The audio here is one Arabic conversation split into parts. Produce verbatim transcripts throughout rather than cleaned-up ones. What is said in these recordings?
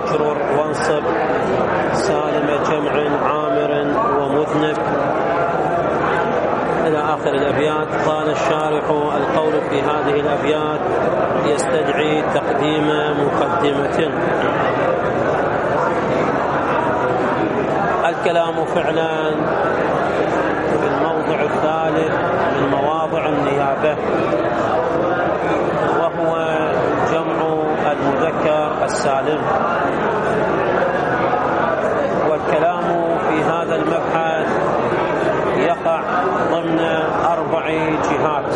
واجرر وانصب سالم جمع عامر ومذنب إلى آخر الأبيات. قال الشارح: القول في هذه الأبيات يستدعي تقديم مقدمة. الكلام فعلا في الموضع الثالث من مواضع النيابة، وهو جمع المذكر السالم. والكلام في هذا المبحث يقع ضمن أربع جهات.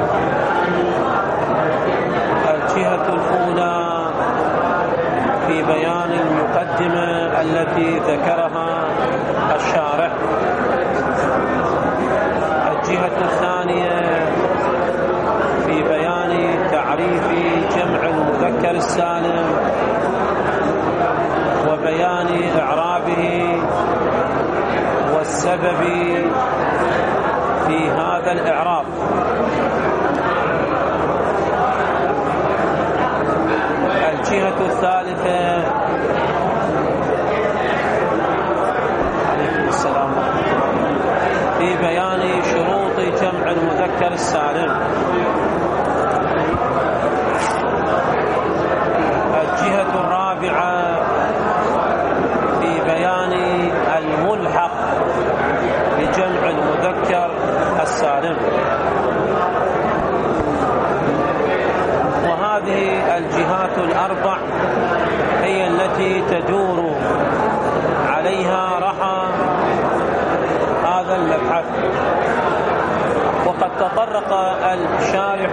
الجهة الأولى في بيان المقدمة التي ذكرها الشارح. الجهة الثانية في بيان تعريف جمع المذكر السالم وبيان إعرابه والسبب في هذا الإعراب. الجهة الثالثة السلام في بيان شروط جمع المذكر السالم. الجهة الرابعة في بيان الملحق بجمع المذكر السالم. وهذه الجهات الأربع هي التي تدور عليها رحى هذا المبحث. وقد تطرق الشارح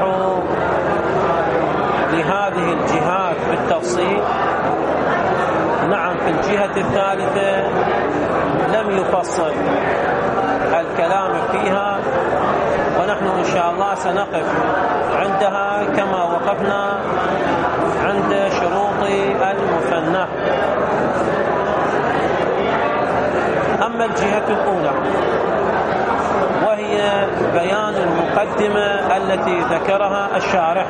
لهذه الجهات بالتفصيل. نعم، في الجهة الثالثة لم يفصل الكلام فيها، ونحن إن شاء الله سنقف عندها كما وقفنا عند شروط المثنى. أما الجهة الأولى وهي بيان المقدمة التي ذكرها الشارح،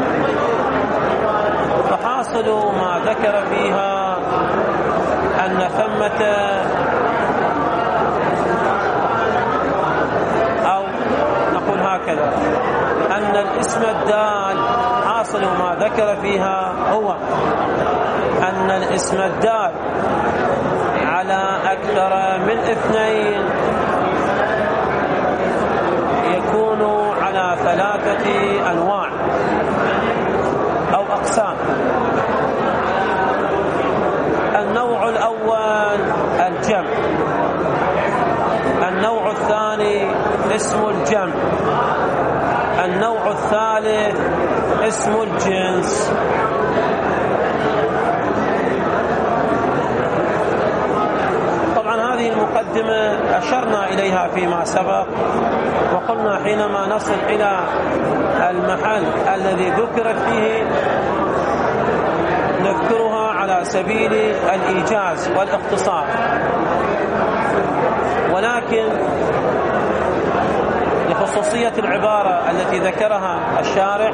فحاصل ما ذكر فيها أن ثمة أو نقول هكذا أن الاسم الدال، حاصل ما ذكر فيها هو أن الاسم الدال على أكثر من اثنين يكون على ثلاثة أنواع أو أقسام. النوع الأول الجمع، النوع الثاني اسم الجمع، النوع الثالث اسم الجنس. طبعا هذه المقدمة أشرنا إليها فيما سبق، وقلنا حينما نصل إلى المحل الذي ذكرت فيه نذكرها على سبيل الإيجاز والاختصار، ولكن لخصوصية العبارة التي ذكرها الشارح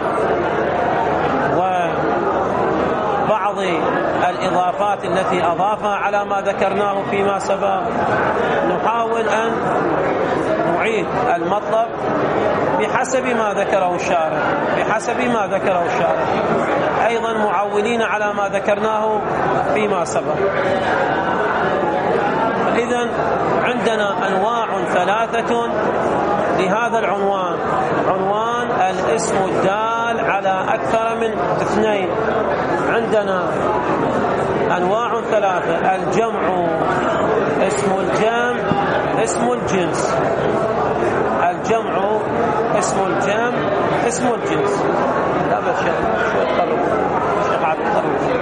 وبعض الإضافات التي أضافها على ما ذكرناه فيما سبق، نحاول أن نعيد المطلب بحسب ما ذكره الشارح بحسب ما ذكره الشارح أيضا معولين على ما ذكرناه فيما سبق. إذن عندنا أنواع ثلاثة لهذا العنوان، عنوان الاسم الدال على أكثر من اثنين. عندنا أنواع ثلاثة: الجمع، اسم الجمع، اسم الجنس. الجمع، اسم الجمع، اسم الجنس. لا بس شو تقرب شو قاعد تقرب.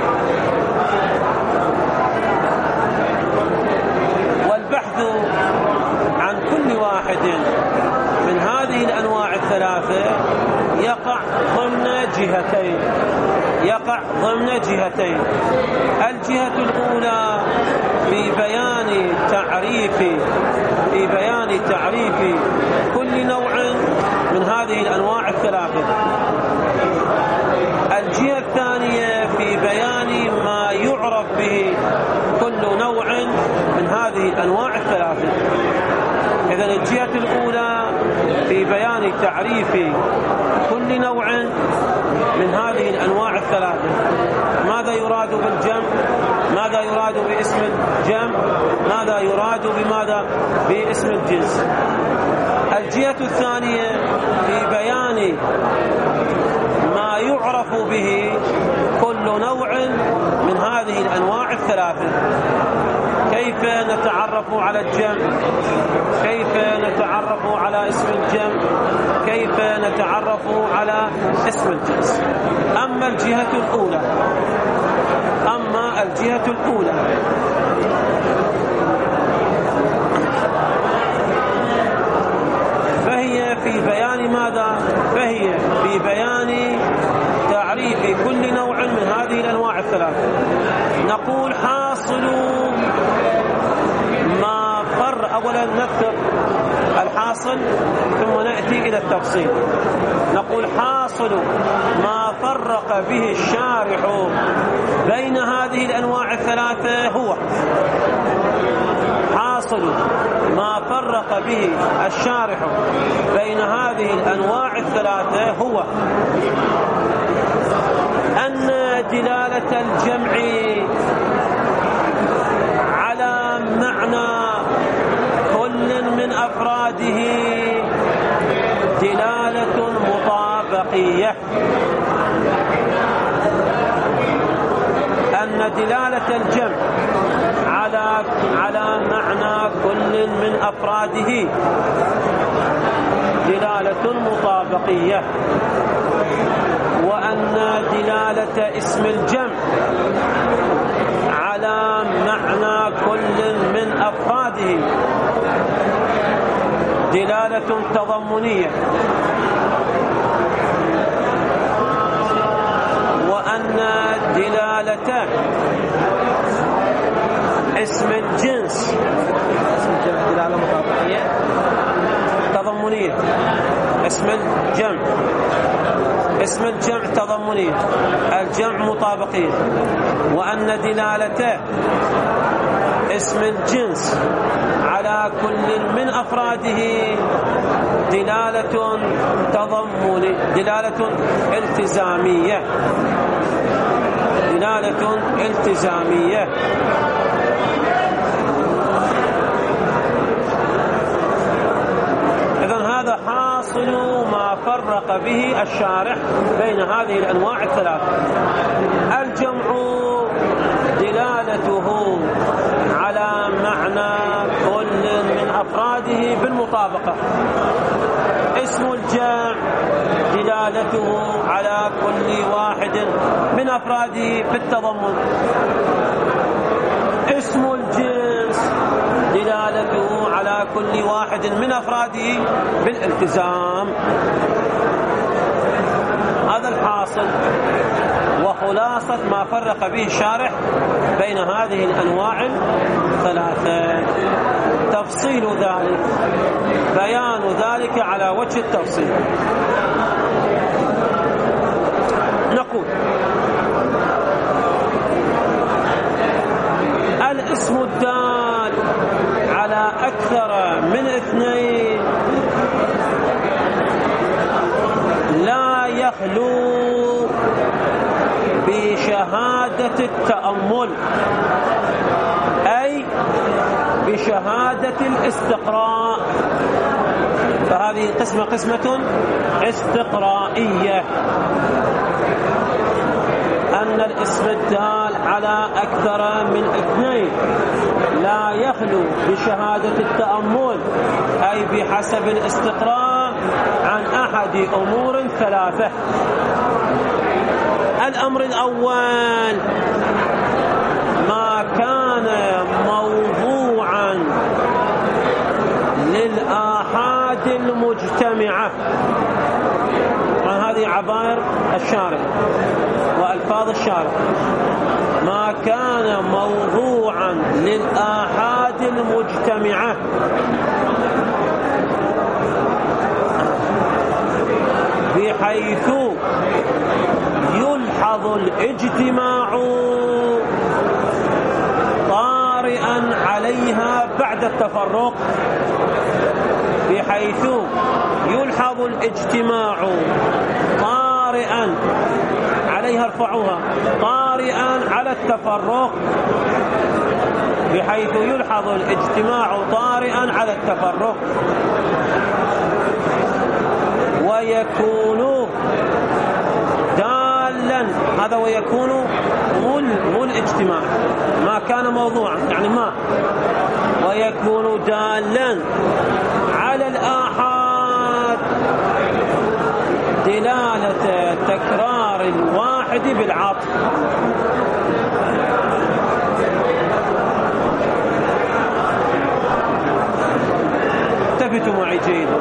والبحث عن كل واحد من هذه الأنواع الثلاثة يقع ضمن جهتين يقع ضمن جهتين الجهة الأولى في بيان تعريف في بيان تعريف كل نوع من هذه الأنواع الثلاثة. الجهة الثانية في بيان ما يعرف به الأنواع الثلاثة. إذن الجهة الأولى في بيان تعريف كل نوع من هذه الأنواع الثلاثة، ماذا يراد بالجمع، ماذا يراد باسم الجمع، ماذا يراد بماذا باسم الجنس. الجهة الثانية في بيان ما يعرف به كل نوع من هذه الأنواع الثلاثة، كيف نتعرف على الجمع، كيف نتعرف على اسم الجمع، كيف نتعرف على اسم الجنس. أما الجهة الأولى أما الجهة الأولى فهي في بيان ماذا؟ فهي في بيان تعريف كل نوع من هذه الأنواع الثلاثة. نقول حاصل ما فر، أولا نذكر الحاصل ثم نأتي إلى التفصيل. نقول حاصل ما فرق به الشارح بين هذه الأنواع الثلاثة هو حاصل ما فرق به الشارح بين هذه الأنواع الثلاثة هو أن دلالة الجمع على معنى كل من أفراده دلالة مطابقية، أن دلالة الجمع على على معنى كل من أفراده دلالة مطابقية، وأن دلالة اسم الجمع على معنى كل من أفراده دلالة تضمنية، وأن دلالة اسم الجنس دلالة مطابقية تضمنية. اسم الجمع اسم الجمع تضمنية، الجمع مطابقية، وأن دلالة اسم الجنس على كل من أفراده دلالة تضمنية، دلالة التزامية، دلالة التزامية. إذن هذا حاصل ما فرق به الشارح بين هذه الأنواع الثلاثة. الجمع دلالته على معنى كل من أفراده بالمطابقة، اسم الجمع دلالته على كل واحد من أفراده بالتضمن، اسم الجنس دلالته على كل واحد من أفراده بالالتزام. هذا الحاصل وخلاصة ما فرق به الشارح بين هذه الأنواع الثلاثة. تفصيل ذلك، بيان ذلك على وجه التفصيل. نقول الاسم الدال على أكثر من اثنين لا يخلو بشهادة التأمل، أي بشهادة الاستقراء، فهذه قسمة قسمة استقرائية. أن الاسم الدال على أكثر من اثنين لا يخلو بشهادة التأمل، أي بحسب الاستقراء، عن أحد أمور ثلاثة. الأمر الأول ما كان موضوعا للآحاد المجتمعة، وهذه عبائر الشارع وألفاظ الشارع، ما كان موضوعا للآحاد المجتمعة بحيث يلحظ الاجتماع طارئا عليها بعد التفرق بحيث يلحظ الاجتماع طارئا عليها، ارفعوها، طارئا على التفرق، بحيث يلحظ الاجتماع طارئا على التفرق، ويكون دالا، هذا ويكون مو مو الاجتماع، ما كان موضوعا يعني ما، ويكون دالا على الآحاد دلالة تكرار الواحد بالعطف. التفتوا معي جيدا.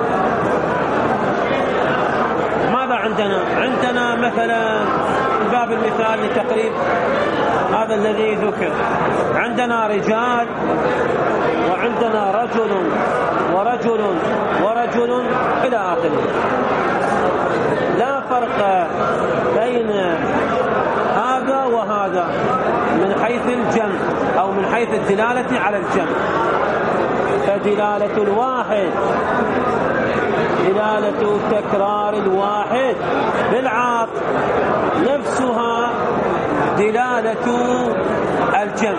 ماذا عندنا؟ عندنا مثلا باب المثال لتقريب هذا الذي ذكر، عندنا رجال وعندنا رجل ورجل ورجل إلى آخره. لا فرق بين هذا وهذا من حيث الجمع أو من حيث الدلالة على الجمع. فدلالة الواحد دلالة تكرار الواحد بالعطف نفسها دلالة الجمع.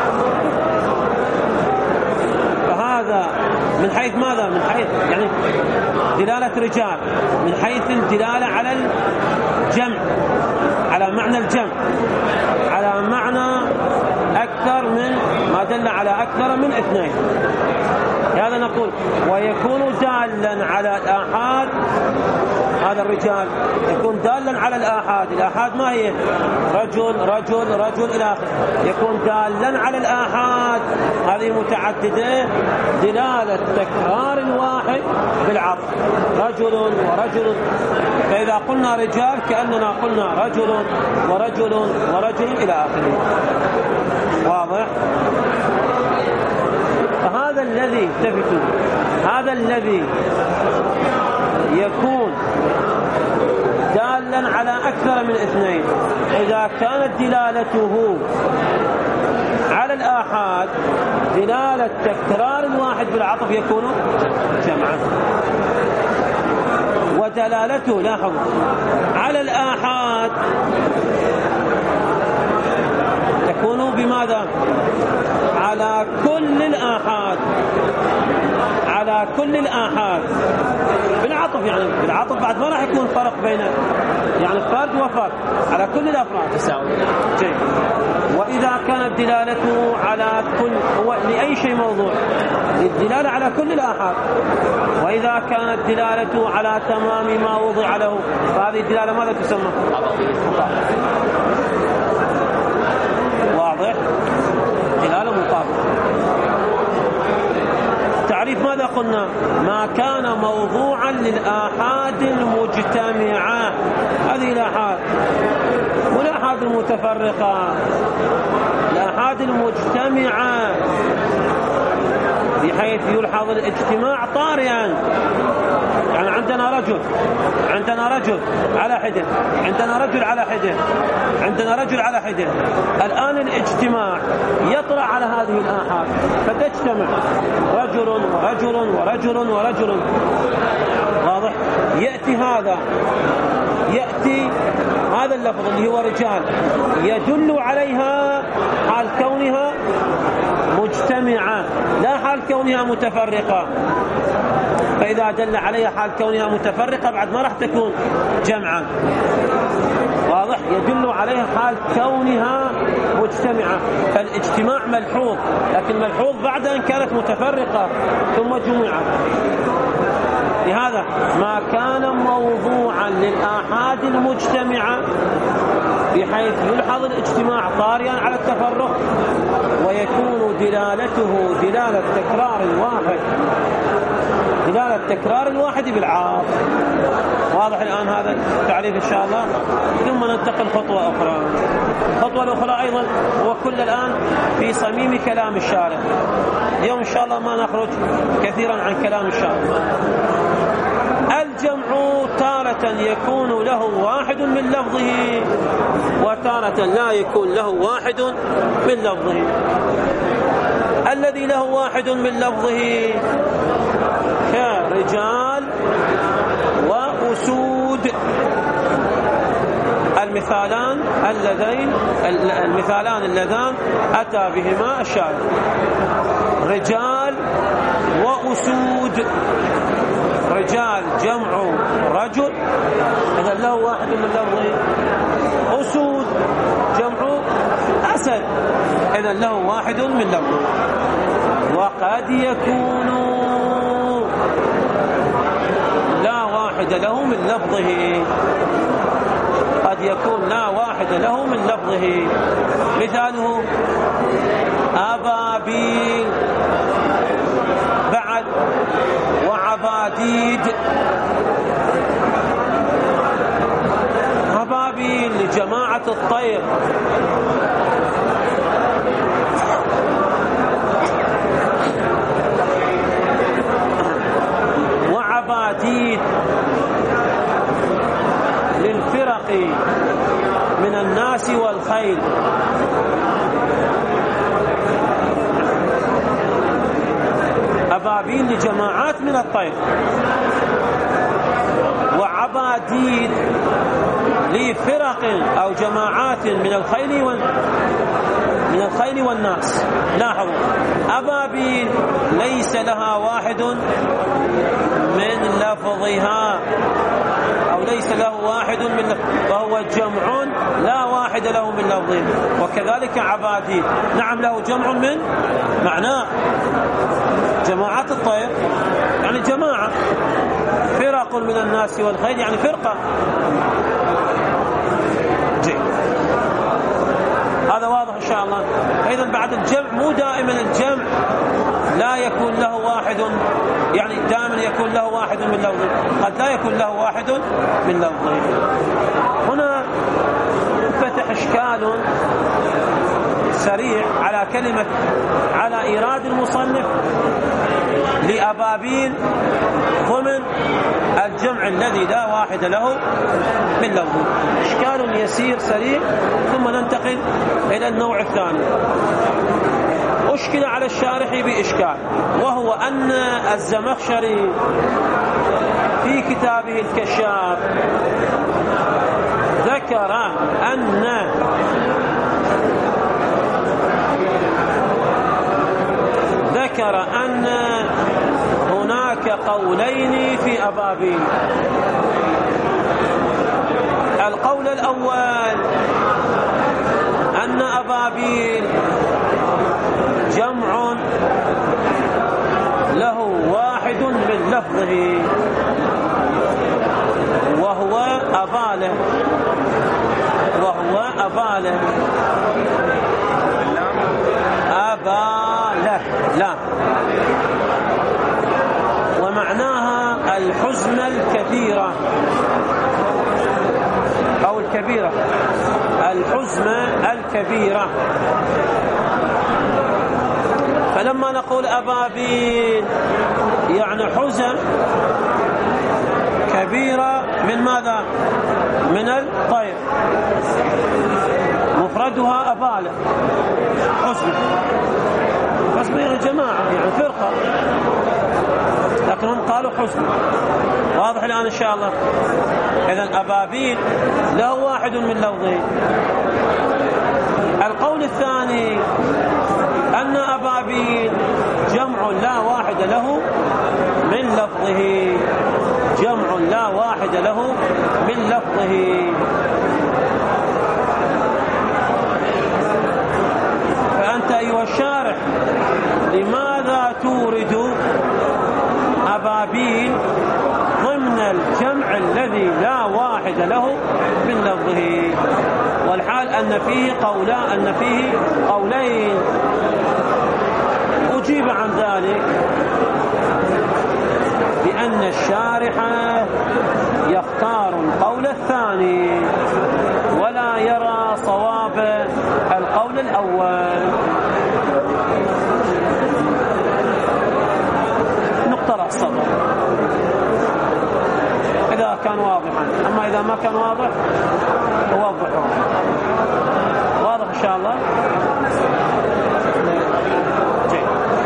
فهذا من حيث ماذا؟ من حيث يعني دلالة رجال من حيث الدلالة على الجمع، على معنى الجمع، على معنى أكثر من ما دل على أكثر من اثنين. هذا نقول ويكون دالا على الآحاد، هذا الرجال يكون دالا على الآحاد. الآحاد ما هي؟ رجل رجل رجل إلى آخره. يكون دالا على الآحاد، هذه متعددة دلالة تكرار الواحد بالعطف، رجل ورجل. فإذا قلنا رجال كأننا قلنا رجل ورجل ورجل إلى آخره. واضح؟ فهذا الذي التفتوا هذا الذي يكون دالا على أكثر من اثنين، إذا كانت دلالته على الآحاد دلالة تكرار الواحد بالعطف يكون جمعا، ودلالته لاحظوا على الآحاد تكون بماذا؟ على كل الآحاد، على كل الآحاد بالعطف. يعني بالعطف بعد ما راح يكون فرق بين يعني فرد وفرد، على كل الأفراد تساوي. جيد. وإذا كانت دلالته على كل، هو لأي شيء موضوع؟ للدلالة على كل الآحاد. وإذا كانت دلالته على تمام ما وضع له، فهذه الدلالة ماذا تسمى؟ واضح؟ دلالة مطابقة. تعريف ماذا قلنا؟ ما كان موضوعا للآحاد المجتمعة، هذه الآحاد والآحاد المتفرقة. الآحاد المجتمعة بحيث يلحظ الاجتماع طارئا، يعني عندنا رجل عندنا رجل على حده، عندنا رجل على حده، عندنا رجل على حده. الآن الاجتماع يطرأ على هذه الآحاد فتجتمع رجل ورجل ورجل ورجل. واضح؟ يأتي هذا يأتي هذا اللفظ اللي هو رجال يدل عليها حال كونها مجتمعة لا حال كونها متفرقة. فإذا دل عليها حال كونها متفرقة بعد ما راح تكون جمعا. واضح؟ يدل عليها حال كونها مجتمعة. فالاجتماع ملحوظ، لكن ملحوظ بعد أن كانت متفرقة ثم جمعت. لهذا ما كان موضوعا للآحاد المجتمعة بحيث يلحظ الاجتماع طارئا على التفرق، ويكون دلالته دلالة تكرار الواحد دلالة تكرار الواحد بالعاطف. واضح الآن هذا التعريف إن شاء الله. ثم ننتقل خطوة أخرى. الخطوة الأخرى أيضا هو كل الآن في صميم كلام الشارع. اليوم إن شاء الله ما نخرج كثيرا عن كلام الشارع. الجمع تارة يكون له واحد من لفظه، وتارة لا يكون له واحد من لفظه. الذي له واحد من لفظه كرجال وأسود. المثالان اللذين المثالان اللذان أتى بهما الشارع، رجال وأسود. رجال جمع رجل، إذا له واحد من لفظه. أسود جمع أسد، إذا له واحد من لفظه. وقد يكون لا واحد له من لفظه، قد يكون لا واحد له من لفظه. مثاله أبابيل بعد، وعباديد. أبابيل لجماعة الطير، وعباديد للفرق من الناس والخيل. أبابيل لجماعات من الطير، وعباديد لفرق أو جماعات من الخيل وال... من الخيل والناس. لاحظوا أبابيل ليس لها واحد من لفظها، أو ليس له واحد من لفظه، فهو جمع لا واحد له من لفظه. وكذلك عباديد، نعم له جمع من معناه جماعات الطير، يعني جماعة، فرق من الناس والخيل يعني فرقة. جيد، هذا واضح إن شاء الله. أيضا بعد الجمع مو دائما الجمع لا يكون له واحد، يعني دائما يكون له واحد من لفظه، قد لا يكون له واحد من لفظه. هنا فتح إشكال سريع على كلمة على إيراد المصنف لأبابيل ضمن الجمع الذي لا واحد له من لفظه. إشكال يسير سريع، ثم ننتقل إلى النوع الثاني. أشكل على الشارح بإشكال، وهو أن الزمخشري في كتابه الكشاف ذكر أن ذكر أن هناك قولين في أبابيل. القول الأول أن أبابيل جمع له واحد من لفظه، وهو أباله، وهو أباله أباله لا، ومعناها الحزن الكثيرة أو الكبيرة، الحزن الكبيرة. فلما نقول أبابيل يعني حزن كبيرة من ماذا؟ من الطير، مفردها أبالة، حزن. حزن يعني جماعة، يعني فرقة، لكنهم قالوا حزن. واضح الآن إن شاء الله. إذن أبابيل له واحد من لفظه. القول الثاني أن أبابيل جمع لا واحد له من لفظه، جمع لا واحد له من لفظه. فأنت أيها الشارح لماذا تورد أبابيل ضمن الجمع الذي لا واحد له من لفظه، والحال أن فيه قولا أن فيه قولين؟ أجيب عن ذلك بأن الشارح يختار القول الثاني ولا يرى صواب القول الأول. نقطة رأس صدر إذا كان واضحا، أما إذا ما كان واضح أوضحه. واضح إن شاء الله. جيد.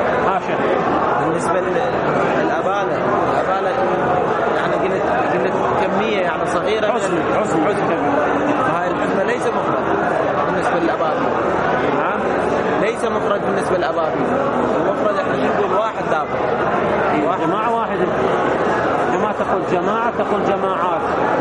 كبيرة. حزمة حزمة حزمة هاي الحزمة ليس مفرد بالنسبة للأبابيل. نعم ليس مفرد بالنسبة للأبابيل. المفرد احنا نقول واحد دابة. واحد جماعة واحدة. لما تقول جماعة تقول جماعات.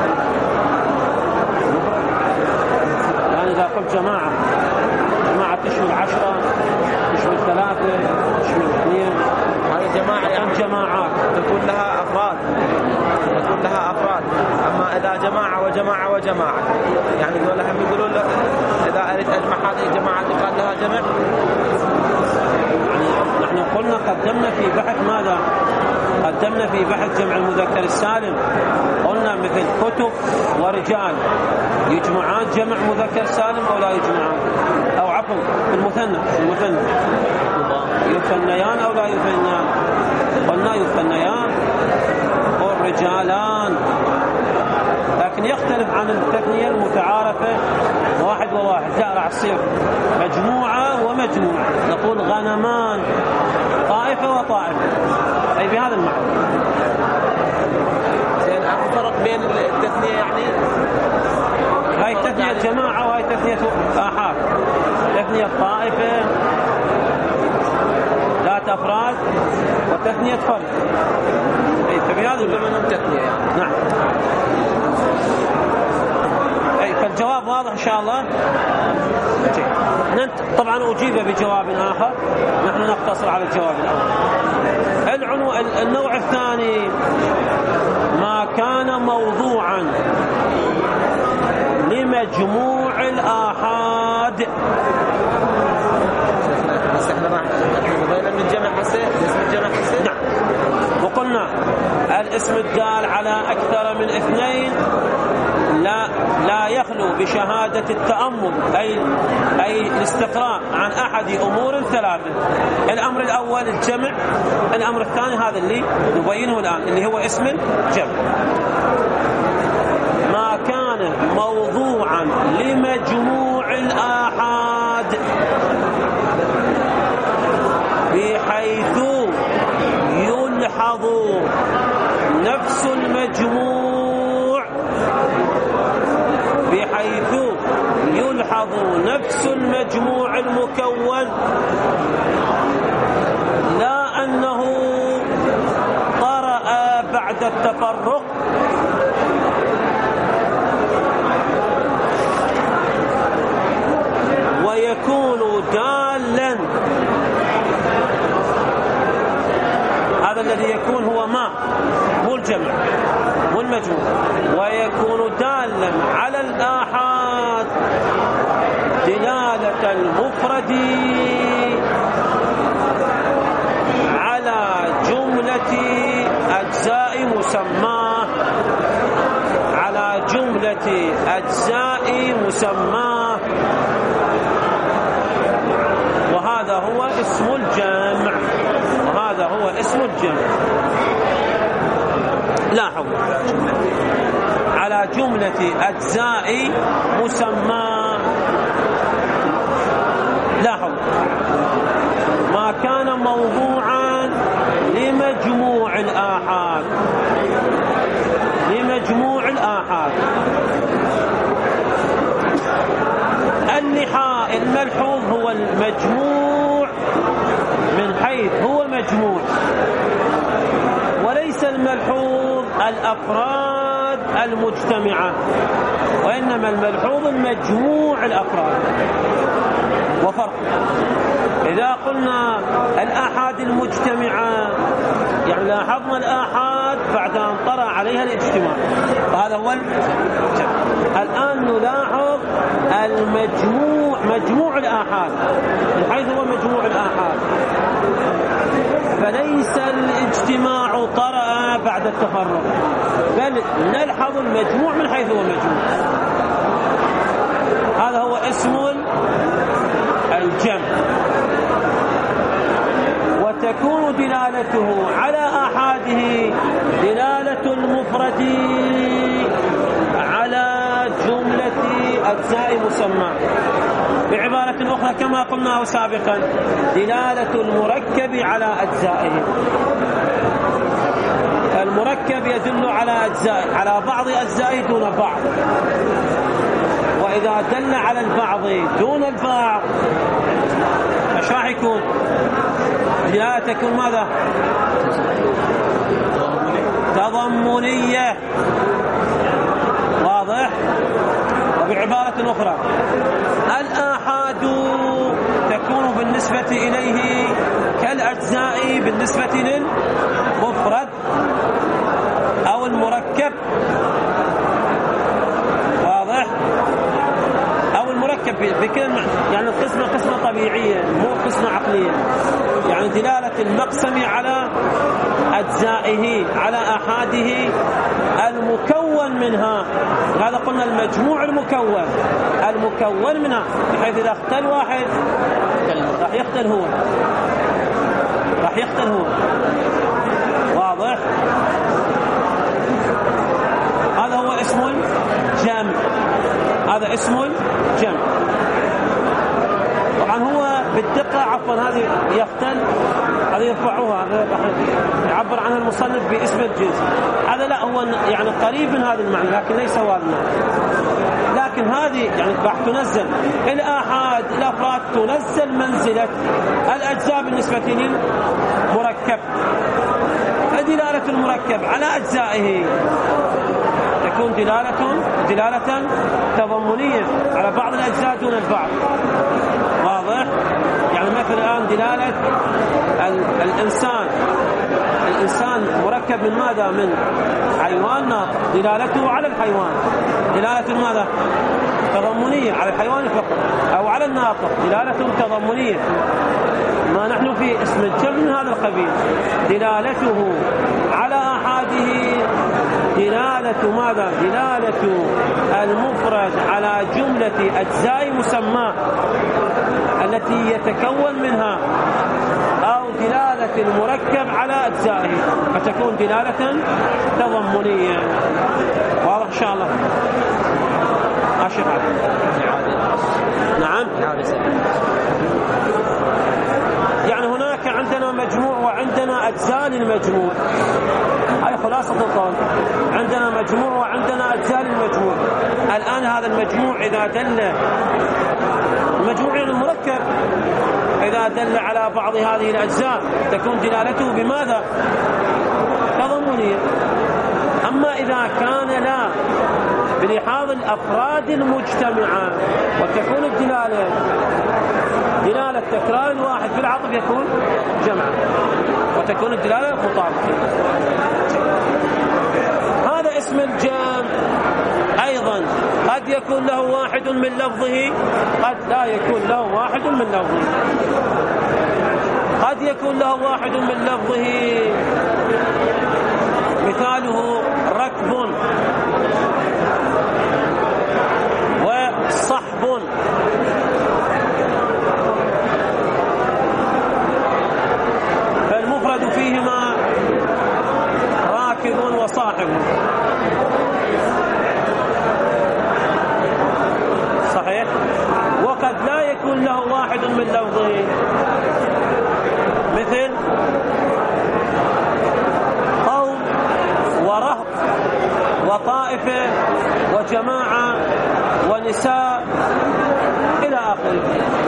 يعني إذا قلت جماعة جماعة تشمل عشرة تشمل ثلاثة تشمل اثنين. هذه جماعة يعني جماعات تكون لها أفراد تكون لها أفراد. أما إذا جماعة وجماعة وجماعة يعني ذولا هم يقولون له إذا أريد أجمع هذه الجماعة يقال لها جمع. يعني نحن قلنا قدمنا في بحث ماذا؟ قدمنا في بحث جمع المذكر السالم قلنا مثل كتب ورجال يجمعان جمع مذكر سالم أو لا يجمعان؟ أو عفوا المثنى المثنى يثنيان أو لا يثنيان؟ قلنا يثنيان والرجالان، لكن يختلف عن التثنية المتعارفة واحد وواحد. لا راح تصير مجموعة ومجموعة. نقول غنمان طائفة وطائفة أي بهذا المعنى. زين أكو فرق بين التثنية يعني؟ هاي تثنية جماعة وهاي تثنية آحاد. تثنية طائفة ذات أفراد وتثنية فرد. أي فبهذا منهم تثنية يعني. نعم. أي فالجواب واضح إن شاء الله. طبعا أجيب بجواب آخر، نحن نقتصر على الجواب الأول. العنو... النوع الثاني ما كان موضوعا لمجموع الآحاد. بس احنا راح نبين من جمع حسن اسم الجمع حسن. نعم. وقلنا الاسم الدال على أكثر من اثنين لا لا يخلو بشهادة التأمل أي أي الاستقراء عن أحد أمور ثلاثة. الأمر الأول الجمع، الأمر الثاني هذا اللي نبينه الآن اللي هو اسم الجمع. ما كان موضوعا لمجموع الآحاد بحيث يلحظ نفس المجموع بحيث يلحظ نفس المجموع المكون لا أنه طرأ بعد التفرق ويكون دالا. هذا الذي يكون هو ما مو الجمع مو المجموع. ويكون دالا على الآحاد دلالة المفرد على جملة أجزاء مسماه على جملة أجزاء مسماه وهذا هو اسم الجمع. وهذا هو اسم الجمع. لاحظوا على جملة أجزاء مسمى. لاحظوا ما كان موضوعا لمجموع الآحاد لمجموع الآحاد. اللحاء الملحوظ هو المجموع من حيث هو مجموع، وليس الملحوظ الأفراد المجتمعة، وإنما الملحوظ مجموع الأفراد. وفرق إذا قلنا الآحاد المجتمعة يعني لاحظنا الآحاد بعد أن طرأ عليها الاجتماع، وهذا هو الجمع. الآن نلاحظ المجموع مجموع الآحاد من حيث هو مجموع الآحاد، فليس الاجتماع طرأ بعد التفرق، بل نلحظ المجموع من حيث هو مجموع. هذا هو اسم الجمع. وتكون دلالته على آحاده دلالة المفرد على جملة أجزاء مسمى. بعبارة أخرى كما قلنا سابقا دلالة المركب على أجزائه. المركب يدل على أجزاء على بعض أجزائه دون بعض، وإذا دل على البعض دون البعض ايش راح يكون؟ لا تكون ماذا؟ تضمنية. واضح؟ وبعبارة أخرى الآحاد تكون بالنسبة إليه كالأجزاء بالنسبة للمفرد أو المركب. واضح؟ أو المركب بكلمة، يعني القسمة قسمة طبيعية مو قسمة عقلية، يعني دلالة المقسم على أجزائه على أحاده المكون منها. هذا قلنا المجموع المكون المكون منها، بحيث إذا اختل واحد راح يختل هو راح يختل هو واضح؟ هذا هو اسم الجمع، هذا اسم الجمع. طبعا هو بالدقة عفوا هذه يختل، هذه يرفعوها، يعبر عنها المصنف باسم الجنس. هذا لا، هو يعني قريب من هذا المعنى لكن ليس هو المعنى. لكن هذه يعني راح تنزل الآحاد الأفراد، تنزل منزلة الأجزاء بالنسبة للمركب. دلالة المركب على أجزائه تكون دلالة دلالة تضمنية على بعض الأجزاء دون البعض. واضح؟ يعني مثل الآن دلالة الإنسان الإنسان مركب من ماذا؟ من حيوان ناطق، دلالته على الحيوان دلالة ماذا؟ تضمنية على الحيوان فقط، أو على الناطق دلالته تضمنية. ما نحن في اسم الجمع من هذا القبيل، دلالته على أحاده دلالة ماذا؟ دلالة المفرد على جملة أجزاء مسمى التي يتكون منها، أو دلالة المركب على أجزائه، فتكون دلالة تضمنية. واضح إن شاء الله؟ أشرح. نعم. يعني هناك عندنا مجموع وعندنا أجزاء للمجموع، هاي خلاصة القول. عندنا مجموع وعندنا أجزاء للمجموع. الآن هذا المجموع إذا دل المجموع يعني المركب إذا دل على بعض هذه الأجزاء تكون دلالته بماذا؟ تضمنية. أما إذا كان لا بلحاظ الأفراد المجتمعة وتكون الدلالة دلالة تكرار الواحد في العطف يكون جمعا، وتكون الدلالة مطابقة. هذا اسم الجمع أيضا قد يكون له واحد من لفظه، قد لا يكون له واحد من لفظه. قد يكون له واحد من لفظه، مثاله ركب وصحب. فالمفرد فيهما راكب وصاحب، صحيح. وقد لا يكون له واحد من لفظه، مثل قوم ورهط وطائفة وجماعة ونساء إلى آخره.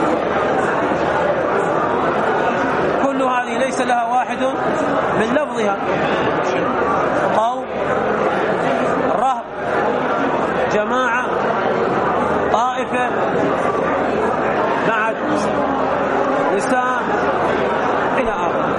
كل هذه ليس لها واحد من لفظها. قوم، رهط، جماعة، طائفة، بعد نساء إلى آخره.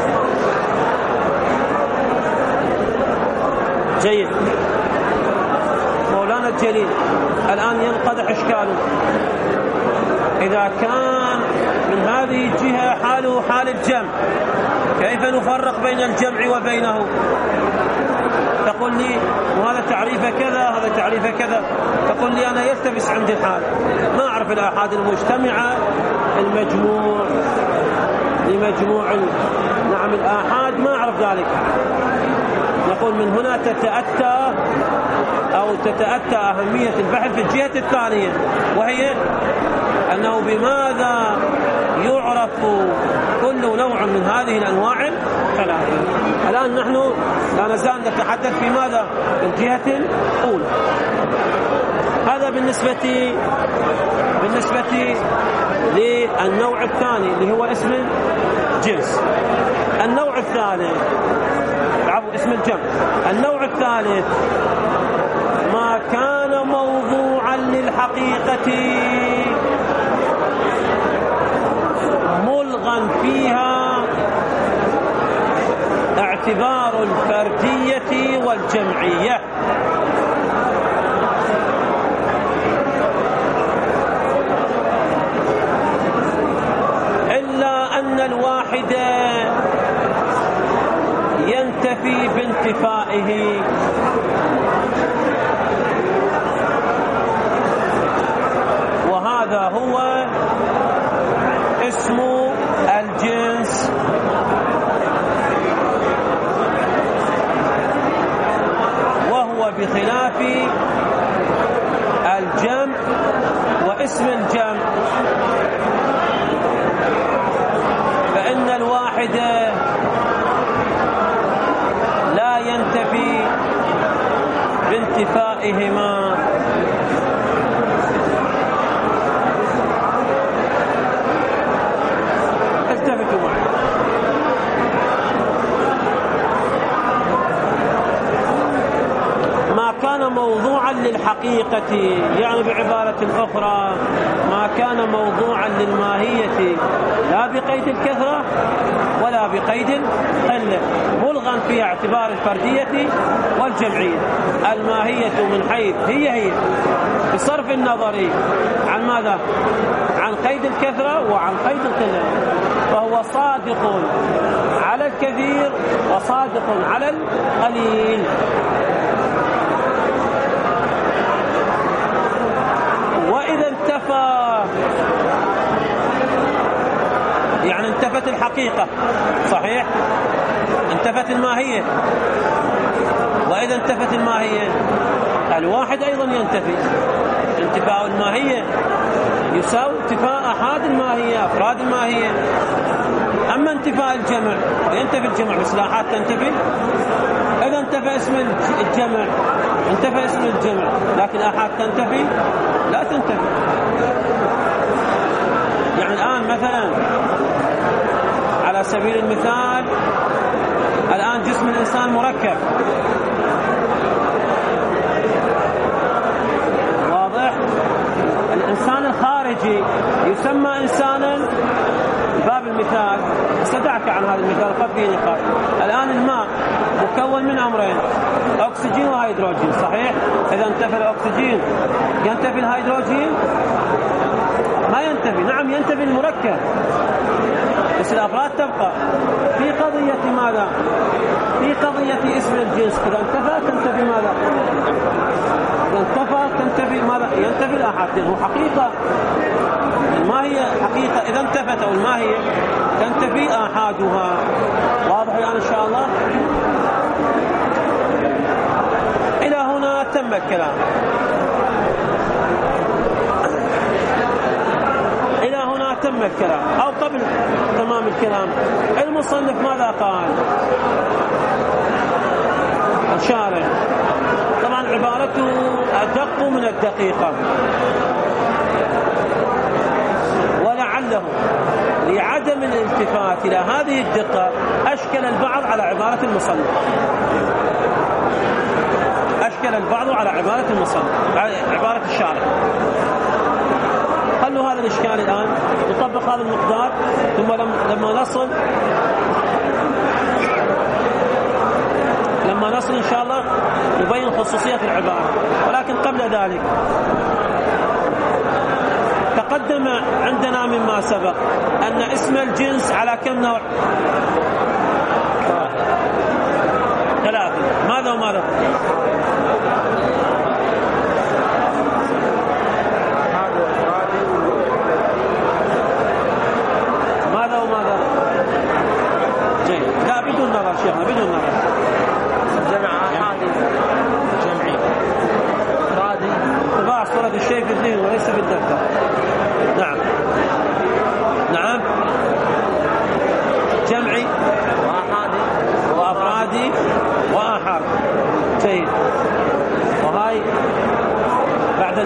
جيد. مولانا الجليل الآن ينقضح إشكاله. إذا كان من هذه الجهة حاله حال الجمع، كيف نفرق بين الجمع وبينه؟ تقول لي وهذا تعريفه كذا، هذا تعريفه كذا. تقول لي أنا يلتبس عندي الحال، ما أعرف الآحاد المجتمعة المجموع لمجموع نعم الآحاد، ما أعرف ذلك. نقول من هنا تتأتى أو تتأتى أهمية البحث في الجهة الثانية، وهي أنه بماذا يعرف كل نوع من هذه الأنواع الثلاثة. الآن نحن لا نزال نتحدث في ماذا؟ الجهة الأولى. هذا بالنسبة بالنسبة للنوع الثاني اللي هو اسم الجنس. النوع الثالث عفوا اسم الجمع. النوع الثالث ما كان موضوعا للحقيقة ملغا فيها اعتبار الفردية والجمعية. إلا أن الواحد ينتفي بانتفائه وهذا هو اسم الجنس. وهو بخلاف الجمع واسم الجمع، فإن الواحد لا ينتفي بانتفائهما. التفتوا معي. ما كان موضوعا للحقيقة، يعني بعبارة أخرى ما كان موضوعا للماهية لا بقيد الكثرة ولا بقيد القلة، ملغا في اعتبار الفردية والجمعية. الماهية من حيث هي هي بصرف النظر عن ماذا؟ عن قيد الكثرة وعن قيد القلة، فهو صادق على الكثير وصادق على القليل. وإذا انتفى يعني انتفت الحقيقة، صحيح؟ انتفت الماهية. وإذا انتفت الماهية الواحد أيضا ينتفي. انتفاء الماهية يساوي انتفاء أحد الماهية، أفراد الماهية. أما انتفاء الجمع ينتفي الجمع مثل أحد تنتفي. إذا انتفى اسم الجمع انتفى اسم الجمع، لكن أحد تنتفي لا تنتفي. يعني الآن مثلا على سبيل المثال الآن جسم الإنسان مركب، واضح؟ الإنسان الخارجي يسمى إنسانا. باب المثال استدعك عن هذا المثال قد فيه نقاش. الآن الماء مكون من أمرين، أكسجين وهيدروجين، صحيح؟ إذا انتفى الأكسجين ينتفي الهيدروجين؟ ما ينتفي. نعم ينتفي المركب بس الأفراد تبقى. في قضية ماذا؟ في قضية اسم الجنس إذا انتفى تنتفي ماذا؟ إذا انتفى تنتفي ماذا؟ ينتفي الأحد. هو حقيقة ما هي حقيقة إذا انتفت أو ما هي تنتفي أحدها. واضح الآن إن شاء الله؟ إلى هنا تم الكلام. إلى هنا تم الكلام أو قبل تمام الكلام المصنف ماذا قال؟ الشارح طبعا عبارته أدق من الدقيقة، ولعله لعدم الالتفات إلى هذه الدقة أشكل البعض على عبارة المصنف أشكل البعض على عبارة المصنف عبارة الشارح. خلوا هذا الإشكال الآن، نطبق هذا المقدار، ثم لما نصل لما نصل إن شاء الله نبين خصوصية العبارة. ولكن قبل ذلك تقدم عندنا مما سبق أن اسم الجنس على كم نوع؟ ثلاثة. ماذا وماذا؟ ماذا وماذا؟ جيد. لا بدون نظر شيخنا، بدون نظر. جمع حادي جمعي رادي تباع صورة الشيء في الذهن وليس في الدفتر. نعم نعم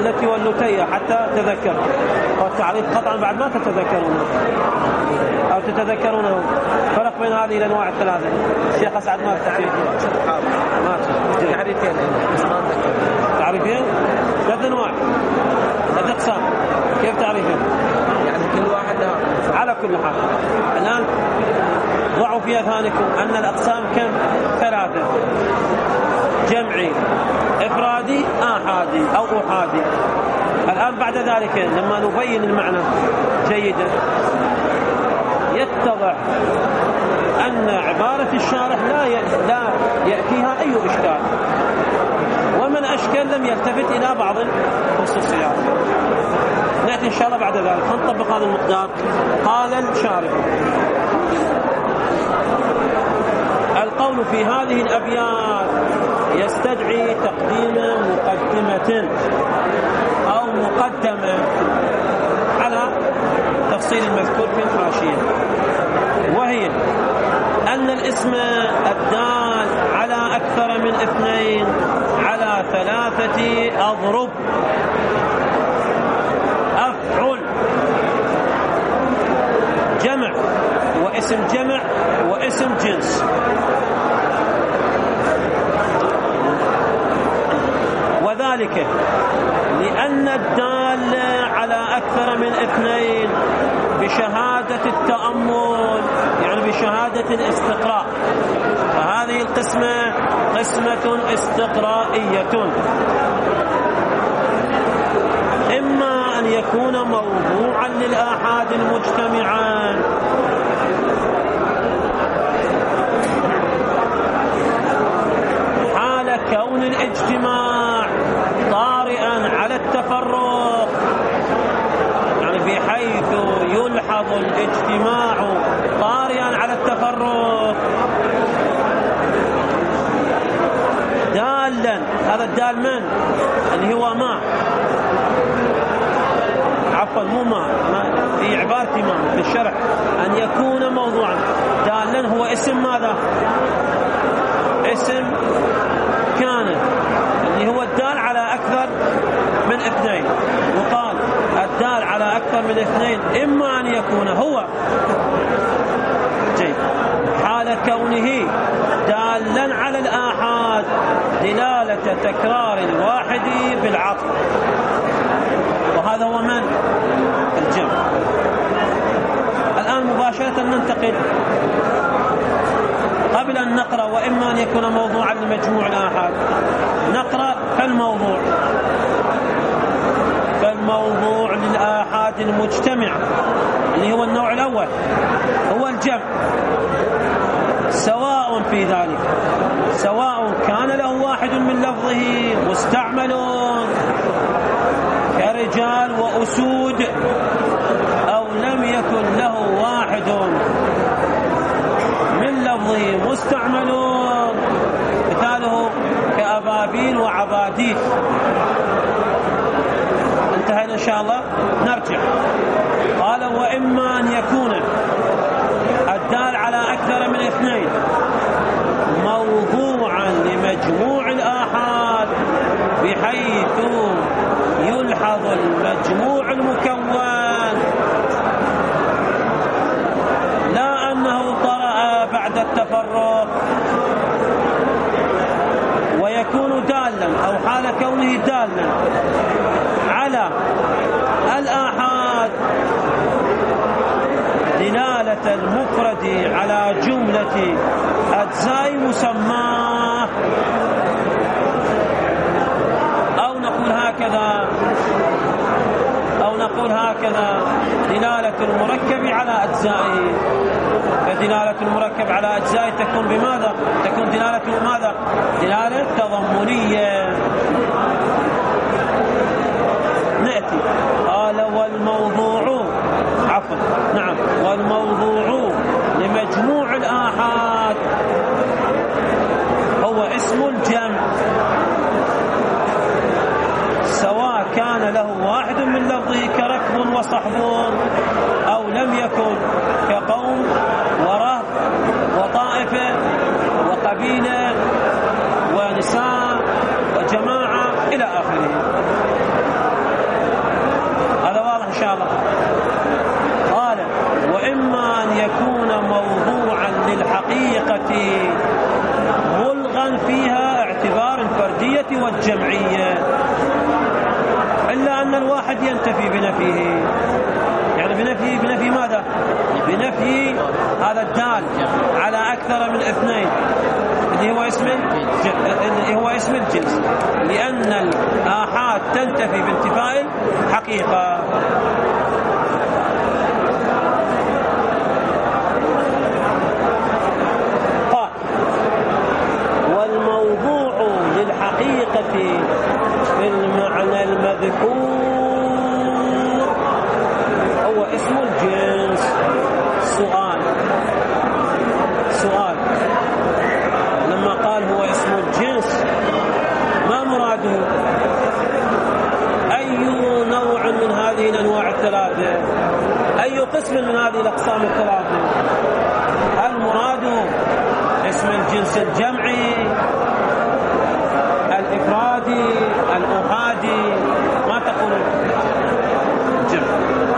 اللتي واللتية حتى تذكر. والتعريف قطعا بعد ما تتذكرونه أو تتذكرونه. فرق بين هذه الأنواع الثلاثة الشيخ أسعد ما تعريف ما تعريفين تعريفين ثلاث أنواع ثلاث أقسام. كيف تعريفين؟ يعني كل واحد له. على كل حال الآن ضعوا في أذهانكم أن الأقسام كم؟ ثلاثة: جمعي، إفرادي، آحادي أو أحادي. الآن بعد ذلك لما نبين المعنى جيدا يتضح أن عبارة الشارح لا لا يأتيها أي إشكال، ومن أشكال لم يلتفت إلى بعض الخصوصيات. نأتي إن شاء الله بعد ذلك فنطبق هذا المقدار. قال الشارح: القول في هذه الأبيات يستدعي تقديم مقدمة أو مقدمة على تفصيل المذكور في الحاشية، وهي أن الاسم الدال على أكثر من اثنين على ثلاثة أضرب: أفعل، جمع واسم جمع واسم جنس. وذلك لأن الدال على أكثر من اثنين بشهادة التأمل، يعني بشهادة الاستقراء، فهذه القسمة قسمة استقرائية، إما أن يكون موضوعا للآحاد المجتمعان حال كون الاجتماع طارئا على التفرق، يعني بحيث يلحظ الاجتماع طارئا على التفرق، دالا. هذا الدال من؟ اللي هو ما عفوا مو ما في عبارة ما في الشرع أن يكون موضوعا. دالا هو اسم ماذا؟ اسم كان، اللي هو الدال على أكثر من اثنين. وقال الدال على أكثر من اثنين إما أن يكون هو جيد حال كونه دالا على الآحاد دلالة تكرار الواحد بالعطف، وهذا هو من؟ الجمع. الآن مباشرة ننتقل قبل أن نقرأ وإما أن يكون موضوعا لمجموع الآحاد. نقرأ فالموضوع فالموضوع للآحاد المجتمع اللي هو النوع الأول هو الجمع، سواء في ذلك سواء كان له واحد من لفظه مستعمل كرجال وأسود، أو لم يكن له واحد من لفظه مستعمل مثاله كأبابيل وعباديث. انتهينا إن شاء الله. نرجع. قال وإما أن يكون الدال على أكثر من اثنين موضوعا لمجموع الآحاد بحيث يلحظ المجموع المكون، لا أنه طرأ بعد التفرق، ويكون دالا أو حال كونه دالا على الآحاد دلالة المفرد على جملة أجزاء مسماه، أو نقول هكذا أو نقول هكذا دلالة المركب على أجزائه. فدلالة المركب على أجزائه تكون بماذا؟ تكون دلالة ماذا؟ دلالة تضمنية. نأتي. قال والموضوع عفوا نعم والموضوع لمجموع الآحاد هو اسم الجمع، سواء كان له واحد من لفظه كركب وصحب، أو لم يكن كقوم ورهب وطائفة وقبيلة ونساء وجماعة إلى آخره. والجمعية، إلا أن الواحد ينتفي بنفيه، يعني بنفي بنفي ماذا؟ بنفي هذا الدال على أكثر من اثنين اللي هو اسم اللي هو اسم الجنس، لأن الآحاد تنتفي بانتفاء الحقيقة. قال: والموضوع للحقيقة في المعنى المذكور هو اسم الجنس. سؤال سؤال لما قال هو اسم الجنس ما مراده؟ أي نوع من هذه الأنواع الثلاثة؟ أي قسم من هذه الأقسام الثلاثة؟ هل مراده اسم الجنس الجمعي، الإفرادي، الأحادي؟ ما تقول الجمع.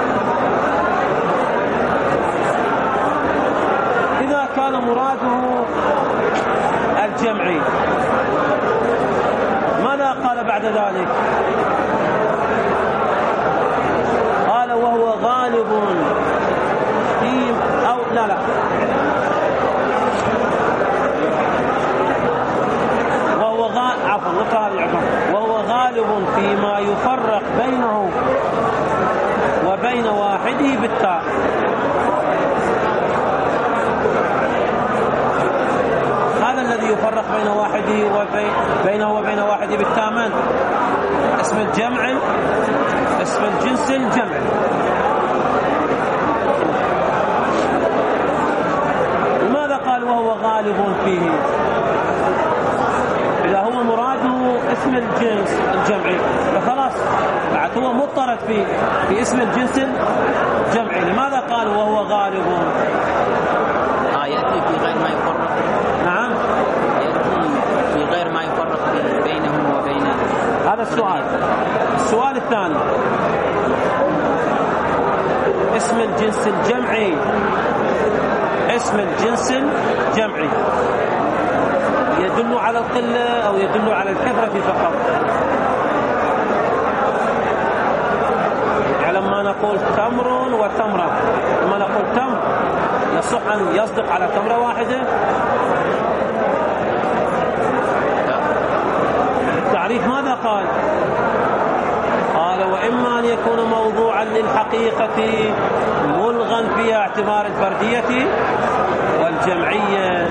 إذا كان مراده الجمعي ماذا قال بعد ذلك؟ قال: وهو غالب في أو لا لا وهو غالب عفوا نقرأ العبارة وهو غالب فيما يفرق بينه وبين واحده بالتاء. هذا الذي يفرق بين واحده وبين بينه وبين واحده بالتاء من؟ اسم الجمع، اسم الجنس الجمع. لماذا قال وهو غالب فيه؟ إذا هو مراده اسم الجنس الجمعي فخلاص بعد هو مضطرد في في اسم الجنس الجمعي. لماذا قال وهو غالب؟ آه يأتي في غير ما يفرق. نعم، يأتي في غير ما يفرق بينه وبين. هذا السؤال. السؤال الثاني: اسم الجنس الجمعي اسم الجنس الجمعي يدل على القلة أو يدل على الكثرة فقط؟ يعني لما نقول تمر وتمرة، لما نقول تمر يصح أن يصدق على تمرة واحدة؟ التعريف ماذا قال؟ قال: وإما أن يكون موضوعا للحقيقة ملغا فيها اعتبار الفردية والجمعية،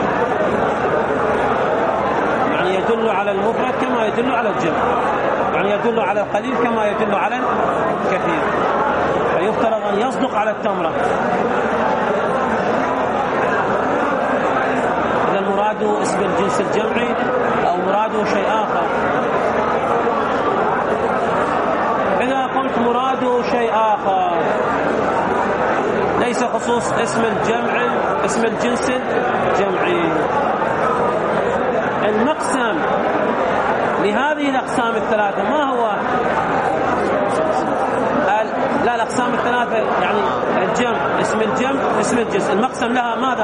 يعني يدل على المفرد كما يدل على الجمع، يعني يدل على القليل كما يدل على الكثير، فيفترض أن يصدق على التمرة. إذا المراد اسم الجنس الجمعي أو مراده شيء آخر؟ إذا قلت مراده شيء آخر ليس خصوص اسم الجمع اسم الجنس الجمعي. المقسم لهذه الأقسام الثلاثة ما هو؟ لا، الأقسام الثلاثة يعني الجمع، اسم الجمع، اسم الجنس. المقسم لها ماذا؟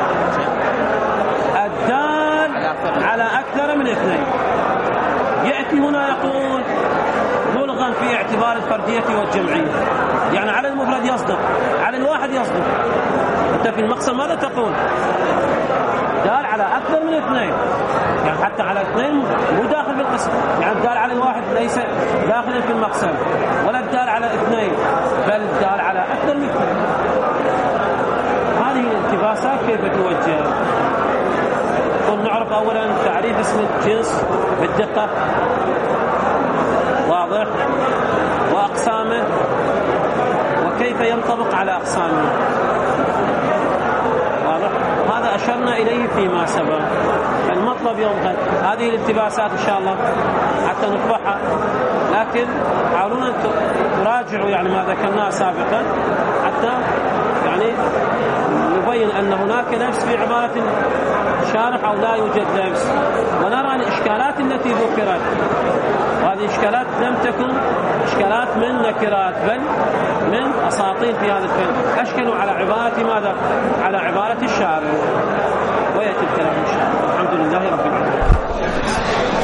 الدال على أكثر من اثنين. يأتي هنا يقول ملغا في اعتبار الفردية والجمعية، يعني على المفرد يصدق، على الواحد يصدق. أنت في المقسم ماذا تقول؟ دال على أكثر من اثنين، يعني حتى على اثنين مو داخل في القسم، يعني الدال على الواحد ليس داخلا في المقسم، ولا الدال على اثنين، بل الدال على أكثر من اثنين. هذه الالتباسات كيف توجه؟ قل نعرف أولا تعريف اسم الجنس بالدقة، واضح، وأقسامه وكيف ينطبق على أقسامه، واضح. هذا أشرنا إليه فيما سبق. المطلب يوم غد هذه الالتباسات إن شاء الله حتى نطبعها، لكن حاولون أن تراجعوا يعني ما ذكرناه سابقا حتى يعني نبين أن هناك لبس في عبارة الشارح أو لا يوجد لبس، ونرى الإشكالات التي ذكرت وهذه إشكالات لم تكن إشكالات من نكرات بل من أساطين في هذا الفن، أشكلوا على عبارة ماذا؟ على عبارة الشارع. ويأتي الكلام إن شاء الله. الحمد لله رب العالمين.